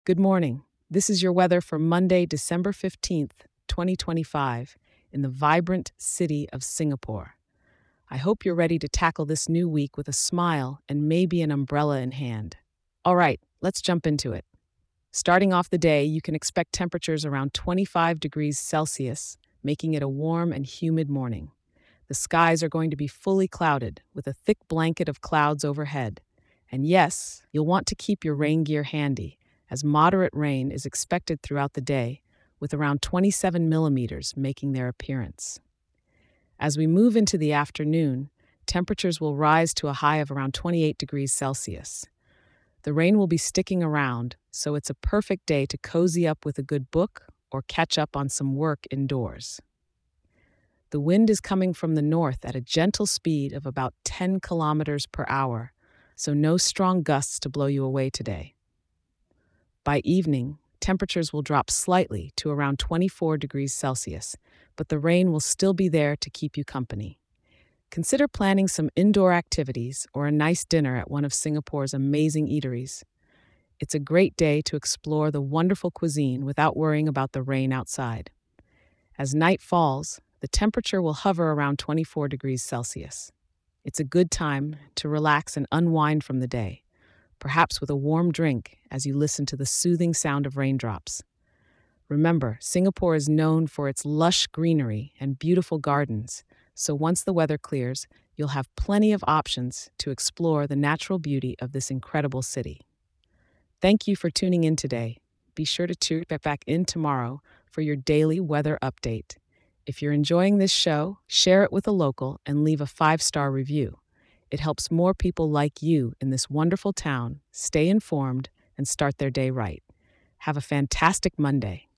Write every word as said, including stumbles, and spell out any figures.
Good morning. This is your weather for Monday, December fifteenth, twenty twenty-five, in the vibrant city of Singapore. I hope you're ready to tackle this new week with a smile and maybe an umbrella in hand. All right, let's jump into it. Starting off the day, you can expect temperatures around twenty-five degrees Celsius, making it a warm and humid morning. The skies are going to be fully clouded, with a thick blanket of clouds overhead. And yes, you'll want to keep your rain gear handy, as moderate rain is expected throughout the day, with around twenty-seven millimeters making their appearance. As we move into the afternoon, temperatures will rise to a high of around twenty-eight degrees Celsius. The rain will be sticking around, so it's a perfect day to cozy up with a good book or catch up on some work indoors. The wind is coming from the north at a gentle speed of about ten kilometers per hour, so no strong gusts to blow you away today. By evening, temperatures will drop slightly to around twenty-four degrees Celsius, but the rain will still be there to keep you company. Consider planning some indoor activities or a nice dinner at one of Singapore's amazing eateries. It's a great day to explore the wonderful cuisine without worrying about the rain outside. As night falls, the temperature will hover around twenty-four degrees Celsius. It's a good time to relax and unwind from the day, perhaps with a warm drink as you listen to the soothing sound of raindrops. Remember, Singapore is known for its lush greenery and beautiful gardens, so once the weather clears, you'll have plenty of options to explore the natural beauty of this incredible city. Thank you for tuning in today. Be sure to tune back in tomorrow for your daily weather update. If you're enjoying this show, share it with a local and leave a five-star review. It helps more people like you in this wonderful town stay informed and start their day right. Have a fantastic Monday.